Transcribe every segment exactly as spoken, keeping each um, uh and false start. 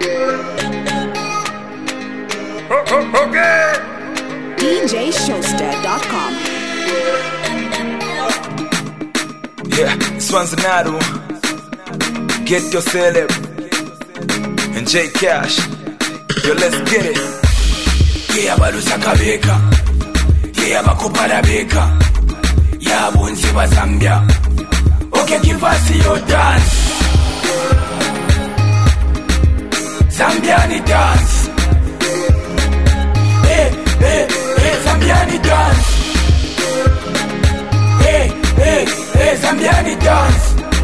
Okay. D J Showster dot com. Yeah, this one's another one. Get your celeb and J Cash. Yo, let's get it. Yeah, balusa kabeka. Yeah, bakupara beka. Yeah, bonse ba Zambia. Okay, give us your dance. Zambiani dance. Hey, hey, hey, Zambiani dance. Hey, hey, hey, Zambiani dance.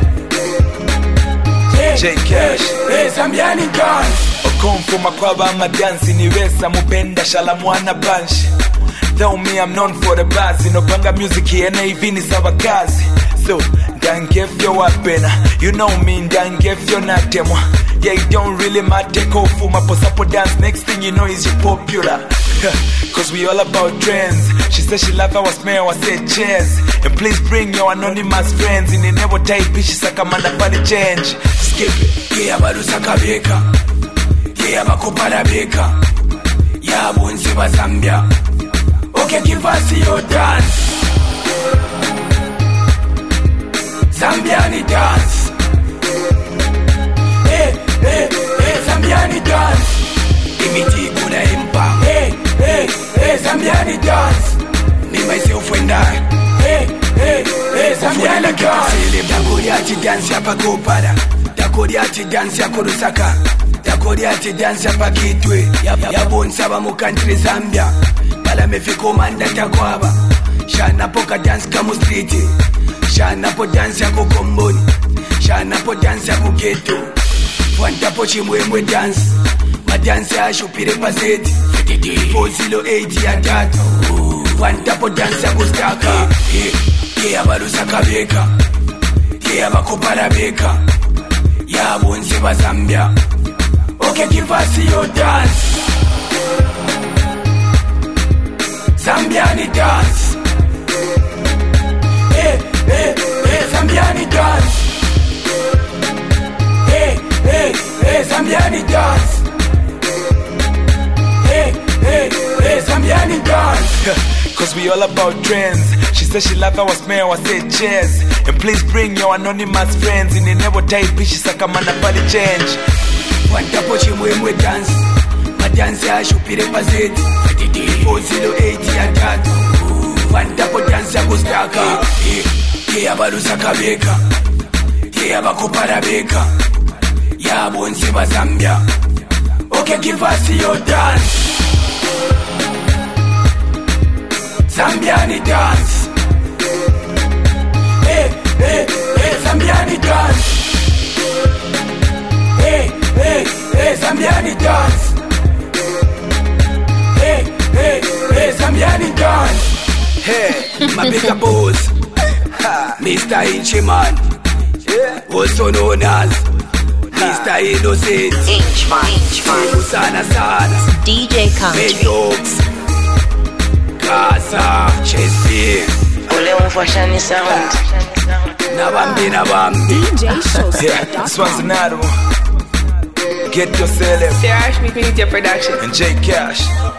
Hey, J Cash. Hey, Zambiani dance. Okomfo makwaba amadansi niwesa mupenda shalamwana banshi. Tell me I'm known for the buzz. No banga music here na even is our kazi. So, don't give your wapena. You know me, don't give your natemwa. Yeah, it don't really matter. Take off for my posapo dance. Next thing you know is you popular. Cause we all about trends. She said she love our smell, I said cheers. And please bring your anonymous friends. In the never type, she's like a man pali change. Skip it. Yeah, balusa kabeka. Yeah, bakupara beka. Yeah, bonse ba Zambia. Okay, give us your dance. Zambiani dance. Hey, hey, hey, Zambiani dance. Imiti kuna impa. Hey, hey, hey, Zambiani dance. Me myself and I. Hey, hey, hey, Zambiani dance. Dakoriati dance yapa kopara. Dakoriati dance yako Lusaka. Dakoriati dance yapa Kitwe. Yabonsa ba mu country Zambia. Bala mefiko manda takwaba. Shana poka dance kamu street. Shana po dance yako Komboni. Shana po dance yako Ghetto. Wanta po chimwemwe dance. Ma dance ya shupire paseti. four oh eight ya tatu. Wanta po dance yako Staka. Yeah, balusa kabeka. Yeah, bakupara beka. Yeah, bonse ba Zambia. Okay, give us your dance. Zambiani dance. Hey, hey, hey, Zambiani dance. Hey, hey, hey, Zambiani dance. Hey, hey, hey, Zambiani dance. Cause we all about trends. She said she love our smell, I said cheers. And please bring your anonymous friends. In the never type, she's like a man pali change. Wanta po chimwemwe dance. Ma dance ya shupire paseti. four oh eight ya tatu. Wanta po dance ya Staka. Yeah, balusa kabeka. Yeah, bakupara beka. Yeah, bonse ba Zambia. Okay, give us your dance. Zambiani dance. Hey, hey, hey, Zambiani dance. Hey, hey, hey, Zambiani dance. Hey, hey, hey, Zambiani dance. Hey, my bigger boss, Mister Inchman, also known as Mister Innocent, Inchman, Inchman, Sana Sana, D J Country, Dogs, Casa, Chelsea, Ule umfashani sound, Nabambi Nabambi, D J Showster Yeah, dot this one's com. another one. Get your celeb Sarah Media Production. and J Cash.